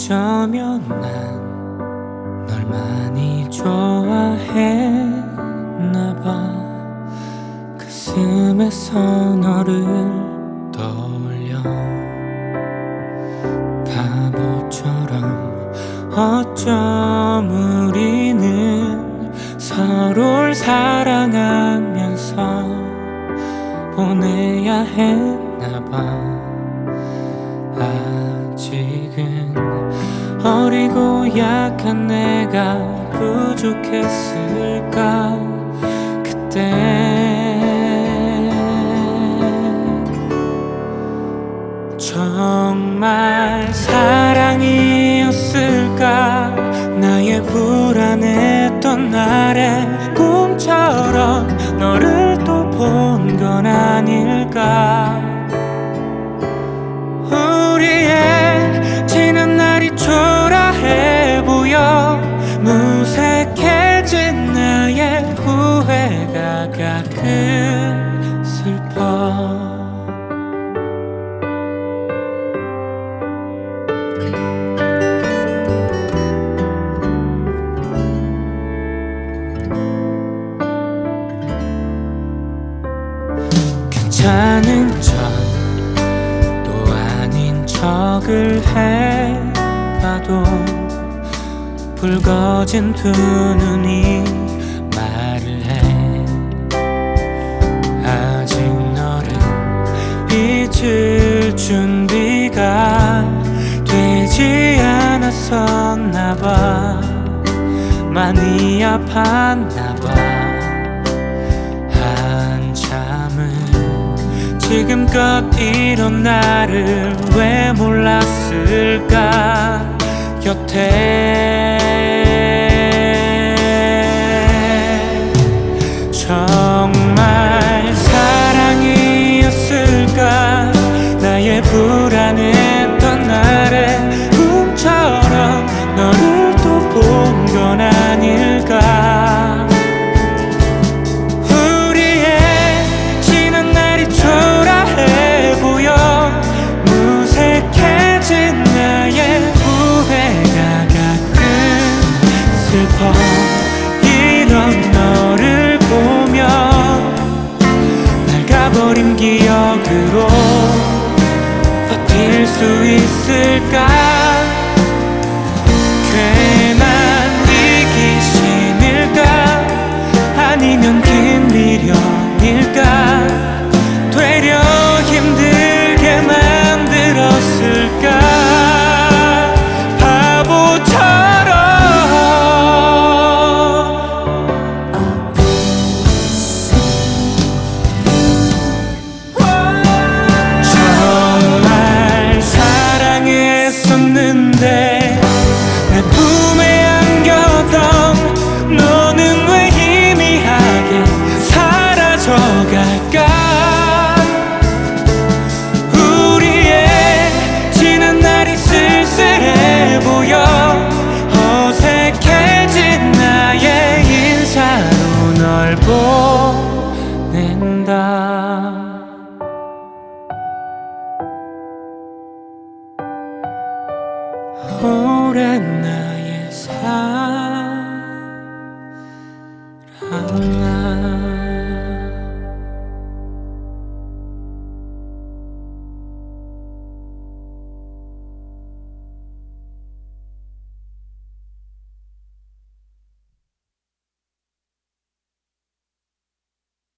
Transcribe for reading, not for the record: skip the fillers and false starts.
어쩌면 난 널 많이 좋아했나봐. 가슴에서 너를 떠올려 바보처럼 어쩜 우리는 서로를 사랑하면서 보내야 했나봐. 아직은 어리고 약한 내가 부족했을까. 그때 정말 사랑이었을까. 나의 불안했던 날에 꿈처럼 너를 또 본 건 아닐까. 우리의 지난 날이 초라해 보여 무색해진 나의 후회가 가끔 슬퍼. 괜찮은 척 또 아닌 척을 해봐도 붉어진 두 눈이 말을 해. 아직 너를 잊을 준비가 되지 않았었나봐. 많이 아팠나봐. 지금껏 이런 나를 왜 몰랐을까. 곁에 정말 사랑이었을까. 나의 불안했던 날에 꿈처럼 너를 또 본 건 아닐까. 이런 너를 보며 낡아버린 기억으로 버틸 수 있을까. 괜한 이기심일까. 아니면 긴 미련일까. 되려 힘들게 만들었을까. 내 품에 안겼던 너는 왜 희미하게 사라져갈까. 우리의 지난 날이 쓸쓸해 보여 어색해진 나의 인사로 널 보낸다. 오랜 나의 삶